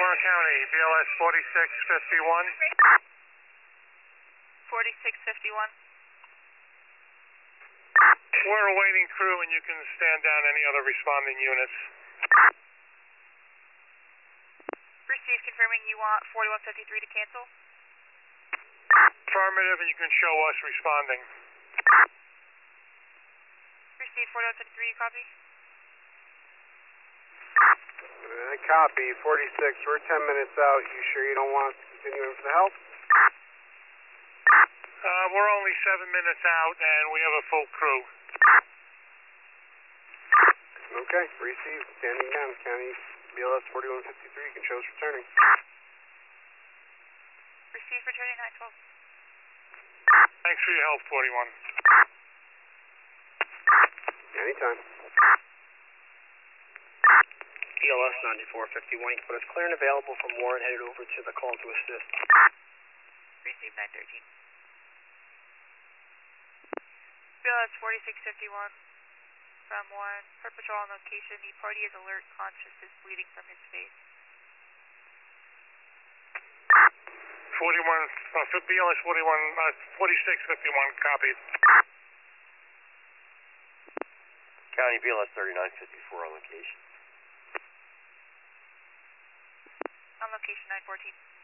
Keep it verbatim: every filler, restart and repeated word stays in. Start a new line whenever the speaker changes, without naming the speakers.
Warren County, B L S forty-six fifty-one.
forty-six fifty-one.
We're awaiting crew and you can stand down any other responding units.
Receive, confirming you want forty-one fifty-three to cancel.
Affirmative, and you can show us responding.
Receive, forty-one fifty-three, copy.
Uh, copy, forty-six, we're ten minutes out. You sure you don't want us to continue in for the help?
Uh, we're only seven minutes out and we have a full crew.
Okay, receive, standing down, County B L S forty-one fifty-three, you can show us returning.
Receive, returning nine twelve.
Thanks for your help, forty-one.
Anytime.
B L S ninety-four fifty-one, you can put us clear and available from Warren, headed over to the call to assist.
Receive, nine thirteen. B L S forty-six fifty-one from Warren. Per patrol on location, the party is alert, conscious, is bleeding from his face.
forty-one, uh, B L S forty-one, uh, forty-six fifty-one, copied.
County B L S thirty-nine fifty-four on location.
On location, nine fourteen.